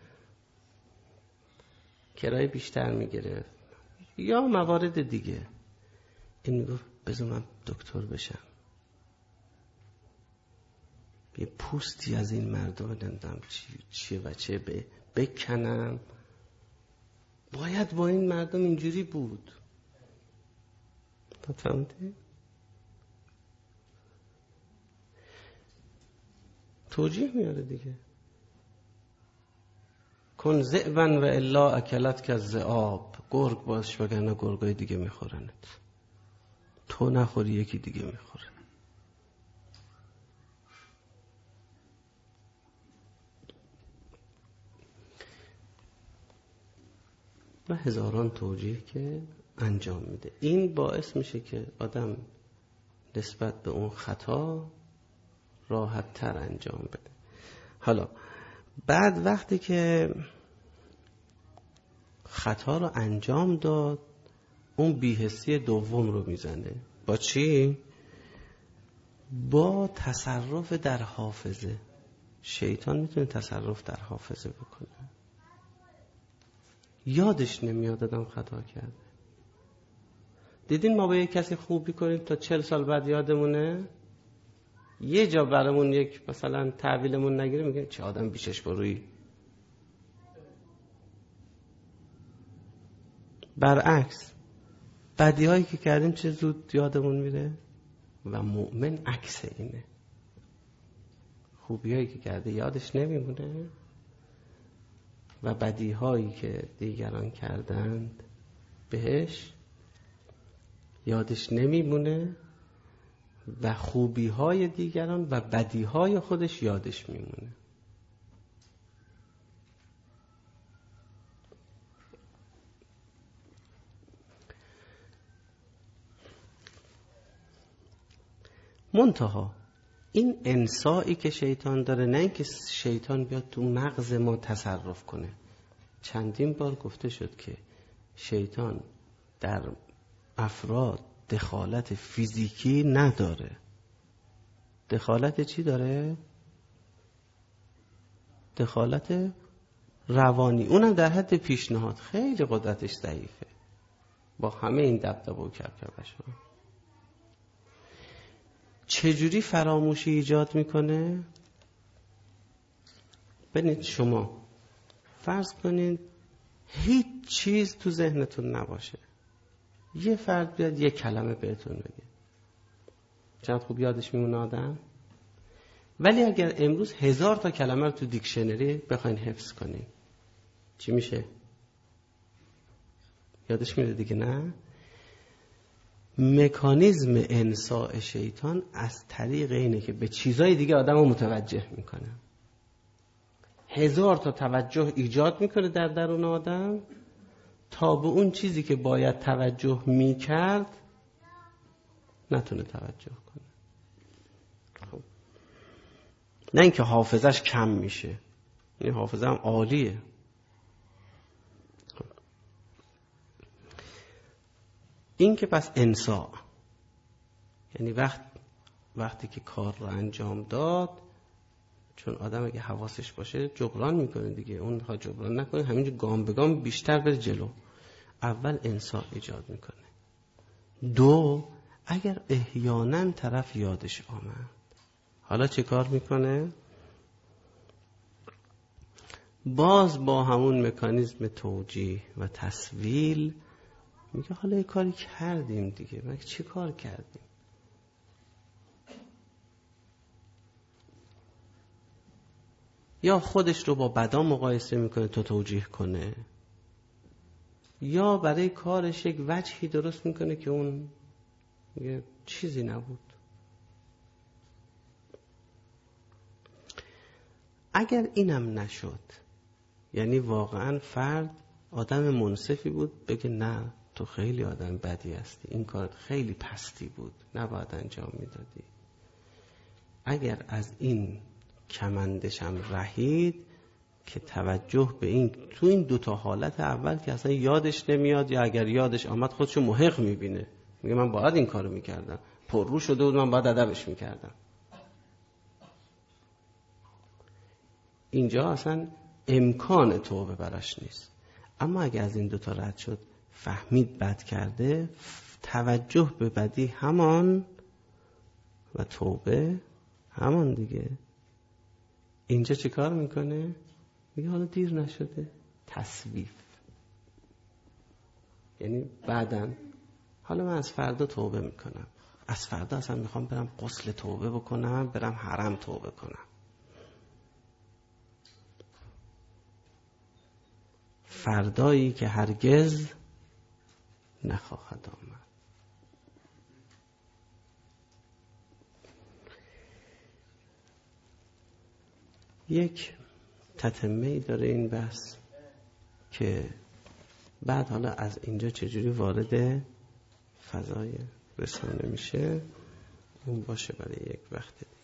کرایه بیشتر میگرفت، یا موارد دیگه. این میگفت بذار من دکتر بشم، یه پوستی از این مردم نمیدونم چیه و چه بکنم. باید با این مردم اینجوری بود. فهمیدی؟ توجیه میاره دیگه. کن ذئبا و الا اکلت که الذئاب. گرگ باش وگرنه گرگای دیگه میخورنت. تو نخوری یکی دیگه میخوره. و هزاران توجیه که انجام میده. این باعث میشه که آدم نسبت به اون خطا راحت تر انجام بده. حالا بعد وقتی که خطا رو انجام داد، اون بی‌حسی دوم رو میزنه. با چی؟ با تصرف در حافظه. شیطان میتونه تصرف در حافظه بکنه. یادش نمیاد آدم خطا کرده. دیدین ما با یک کسی خوبی کنیم تا 40 سال بعد یادمونه؟ یه جا برامون یک مثلا تحویلمون نگیره میگه چه آدم بیشش بروی. برعکس بدی هایی که کردیم چه زود یادمون میره. و مؤمن عکس اینه، خوبی هایی که کرده یادش نمیمونه و بدی هایی که دیگران کردند بهش یادش نمیمونه و خوبی های دیگران و بدی های خودش یادش میمونه. منتها این انسایی که شیطان داره، نه اینکه شیطان بیاد تو مغز ما تصرف کنه. چندین بار گفته شد که شیطان در افراد دخالت فیزیکی نداره. دخالت چی داره؟ دخالت روانی، اونم در حد پیشنهاد، خیلی قدرتش ضعیفه با همه این دبدبه و کبکبش ها. چجوری فراموشی ایجاد میکنه؟ ببینید شما فرض کنید هیچ چیز تو ذهنتون نباشه، یه فرد بیاد یه کلمه بهتون بگه، چند خوب یادش میمونه آدم؟ ولی اگر امروز 1000 تا کلمه رو تو دیکشنری بخواین حفظ کنین چی میشه؟ یادش میره دیگه نه؟ مکانیزم انساء شیطان از طریق اینه که به چیزای دیگه آدم رو متوجه میکنه. 1000 تا توجه ایجاد میکنه در درون آدم تا به اون چیزی که باید توجه میکرد نتونه توجه کنه. خب. نه اینکه حافظش کم میشه، این حافظه هم عالیه. خب. این که پس انسا یعنی وقتی که کار رو انجام داد، چون آدم اگه حواسش باشه جبران میکنه دیگه، اون ها جبران نکنه همینجور گام به گام بیشتر بره جلو. اول انسا ایجاد میکنه. 2 اگر احیانا طرف یادش آمد حالا چه کار میکنه؟ باز با همون مکانیزم توجیه و تسویل میگه حالا یه کاری کردیم دیگه، مگه چه کار کردیم؟ یا خودش رو با بدا مقایسه میکنه تا توجیه کنه، یا برای کارش یک وجهی درست میکنه که اون یه چیزی نبود. اگر اینم نشد، یعنی واقعا فرد آدم منصفی بود بگه نه تو خیلی آدم بدی هستی، این کارت خیلی پستی بود، نباید انجام میدادی. اگر از این کمندشم رهید که توجه به این تو این 2 تا حالت اول که اصلا یادش نمیاد، یا اگر یادش آمد خودشو محق میبینه، میگه من باید این کارو میکردم، پررو شده بود من باید ادبش میکردم. اینجا اصلا امکان توبه براش نیست. اما اگر از این 2 تا رد شد، فهمید بد کرده، توجه به بدی همان و توبه همان دیگه. اینجا چه کار میکنه؟ میگه حالا دیر نشده، تسویف. یعنی بعدن حالا من از فردا توبه میکنم، از فردا اصلا میخوام برم غسل توبه بکنم، برم حرم توبه کنم. فردایی که هرگز نخواهد آمد. یک تتمه‌ای داره این بحث که بعد حالا از اینجا چجوری وارد فضای رسانه میشه اون باشه برای یک وقت دیگه.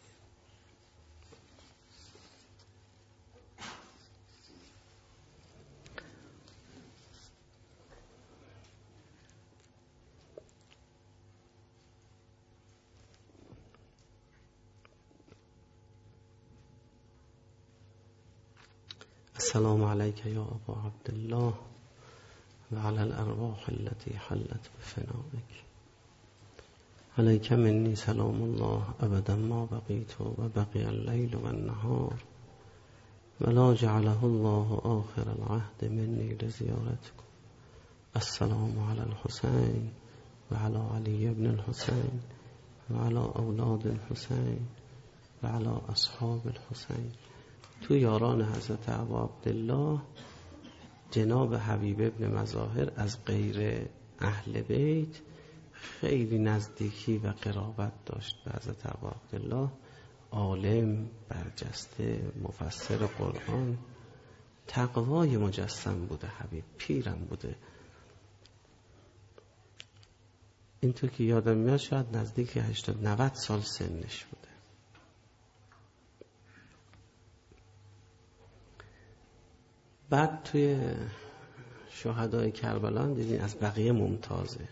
السلام علیک یا ابا عبدالله و علی الارواح التي حلت بفنائک. علیک منی سلام الله ابدا ما بقیت و بقی اللیل و النهار ولا جعله الله آخر العهد منی لزیارتکم. السلام علی الحسین و علی علی ابن الحسین و علی اولاد الحسین و علی اصحاب الحسین. تو یاران حضرت ابا عبدالله جناب حبیب ابن مظاهر از غیر اهل بیت خیلی نزدیکی و قرابت داشت به حضرت ابا عبدالله. عالم، برجسته، مفسر قرآن، تقوای مجسم بوده. حبیب پیرم بوده. اینطور که یادم میاد شاید نزدیک 80-90 سال سنش بوده. بعد توی شهدای کربلا دیدین از بقیه ممتازه.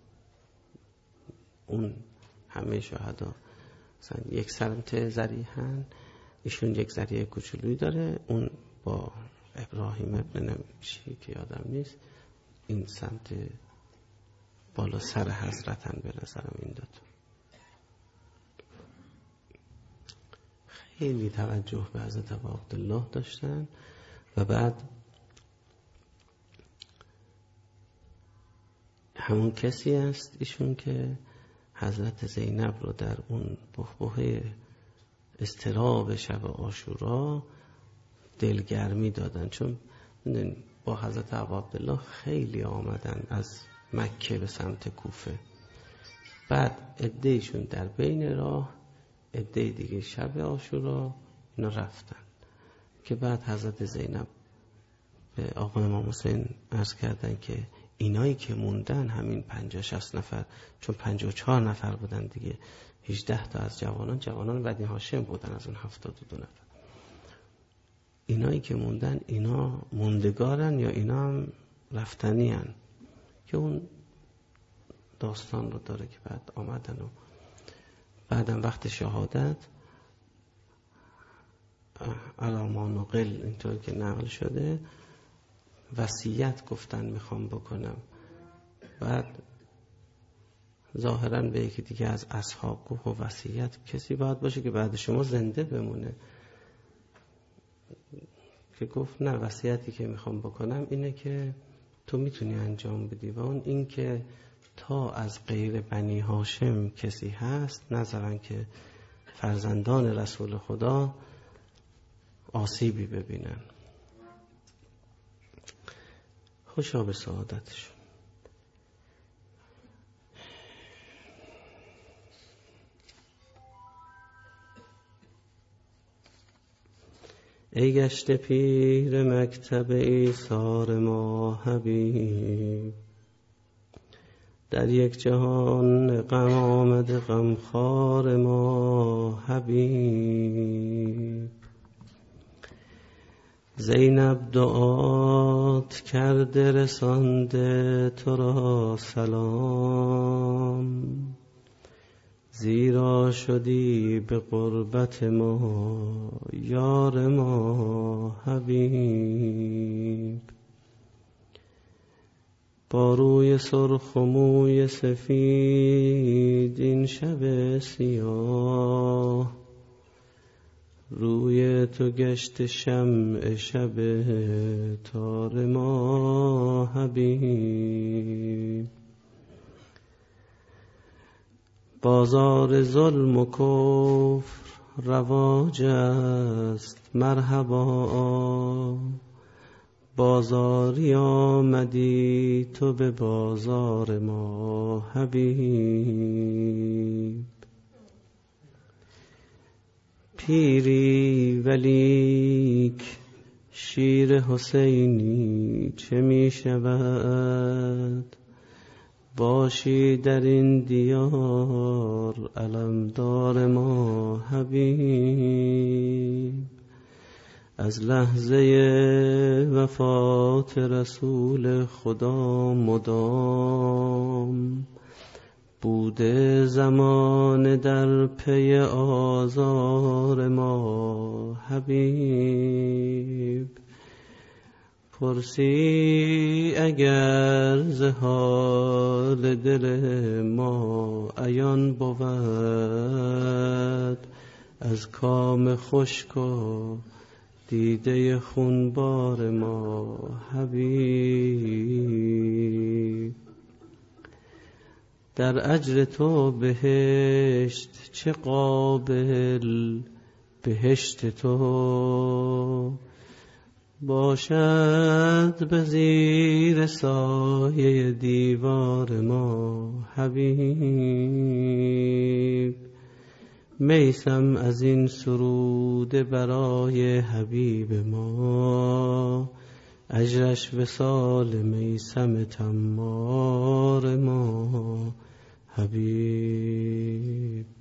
اون همه شهدا مثلا یک سمت ذریحن، ایشون یک ذریح کوچولویی داره، اون با ابراهیم ابن چی که یادم نیست، این سمت بالا سر حضرتن به نظرم این دوتا. خیلی توجه به حضرت ابا عبدالله داشتن. و بعد همون کسی است ایشون که حضرت زینب رو در اون بحبوحه اضطراب شب عاشورا دلگرمی دادن، چون با حضرت ابا عبدالله خیلی آمدن از مکه به سمت کوفه. بعد عده‌ایشون در بین راه، عده دیگه شب عاشورا اینا رفتن، که بعد حضرت زینب به آقا امام حسین عرض کردن که اینایی که موندن همین 50-60 نفر، چون 54 نفر بودن دیگه، 18 تا از جوانان بنی هاشم بودن از اون 72 نفر. اینایی که موندن اینا موندگارن یا اینا هم رفتنی هن، که اون داستان رو داره که بعد آمدن و بعدم وقت شهادت علامان و قل اینطور که نقل شده وصیت گفتن میخوام بکنم. بعد ظاهراً به یکی دیگه از اصحاب گفت و وصیت کسی باید باشه که بعد شما زنده بمونه، که گفت نه، وصیتی که میخوام بکنم اینه که تو میتونی انجام بدی و اون این که تا از غیر بنی هاشم کسی هست نذارن که فرزندان رسول خدا آسیبی ببینن. خوشا به سعادتشون. ای گشته پیر مکتب ایثار ما حبیب، در یک جهان غم آمده غمخوار ما حبیب. زینب دعات کرده رسانده تو را سلام، زیرا شدی به قربت ما یار ما حبیب. با روی سرخ و موی سفید این شب سیاه، روی تو گشت شمع شب تار ما حبیب. بازار ظلم و کفر رواج است مرحبا، بازاری آمدی تو به بازار ما حبیب. پیری ولیک شیر حسینی چه می شود، باشی در این دیار علمدار ما حبیب. از لحظه وفات رسول خدا مدام بوده زمان در پی آزار ما حبیب. پرسی اگر ز حال دل ما عیان بود، از کام خشک و دیده خونبار ما حبیب. در اجر تو بهشت چه قابل بهشت تو، باشد به زیر سایه دیوار ما حبیب. میسم از این سرود برای حبیب ما، اجرش وصال میسم تمار ما حبیب.